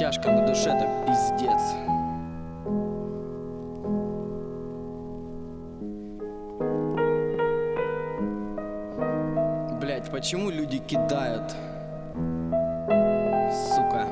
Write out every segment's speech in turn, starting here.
Тяжко на душе, так пиздец. Блять, почему люди кидают? Сука.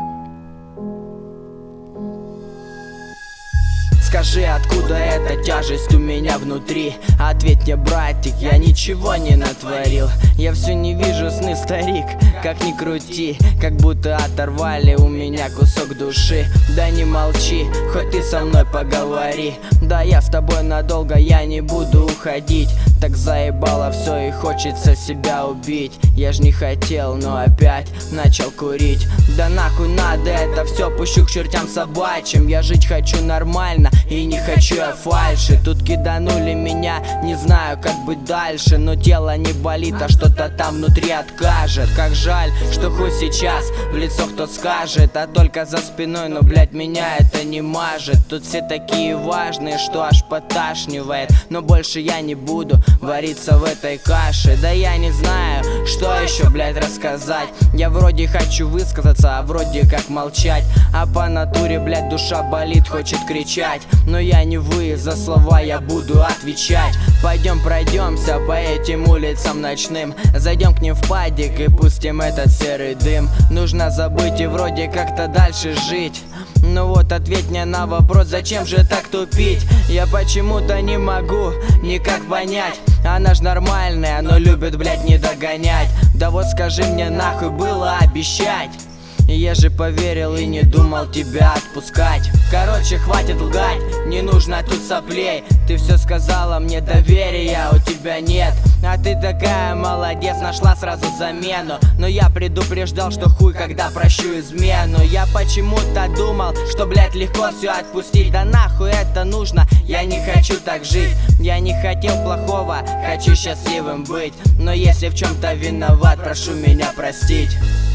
Скажи, откуда эта тяжесть у меня внутри? Ответь мне, братик, я ничего не натворил. Я все не вижу сны, старик, как ни крути. Как будто оторвали у меня кусок души. Да не молчи, хоть ты со мной поговори. Да я с тобой надолго, я не буду уходить. Так заебало все и хочется себя убить. Я ж не хотел, но опять начал курить. Да нахуй надо это все, пущу к чертям собачьим. Я жить хочу нормально и не хочу я фальши. Тут киданули меня, не знаю как быть дальше. Но тело не болит, а что-то там внутри откажет. Как жаль, что хуй сейчас в лицо кто скажет. А только за спиной, но блять меня это не мажет. Тут все такие важные, что аж поташнивает. Но больше я не буду вариться в этой каше. Да я не знаю, что еще, блять, рассказать. Я вроде хочу высказаться, а вроде как молчать. А по натуре, блять, душа болит, хочет кричать. Но я не вы, за слова я буду отвечать. Пойдем пройдемся по этим улицам ночным. Зайдем к ним в падик и пустим этот серый дым. Нужно забыть и вроде как-то дальше жить. Ну вот ответь мне на вопрос, зачем же так тупить? Я почему-то не могу никак понять. Она ж нормальная, но любит, блять, не догонять. Да вот скажи мне, нахуй было обещать? Я же поверил и не думал тебя отпускать. Короче, хватит лгать, не нужно тут соплей. Ты все сказала, мне доверия у тебя нет. А ты такая молодец, нашла сразу замену. Но я предупреждал, что хуй, когда прощу измену. Я почему-то думал, что, блять, легко все отпустить. Да нахуй это нужно, я не хочу так жить. Я не хотел плохого, хочу счастливым быть. Но если в чем-то виноват, прошу меня простить.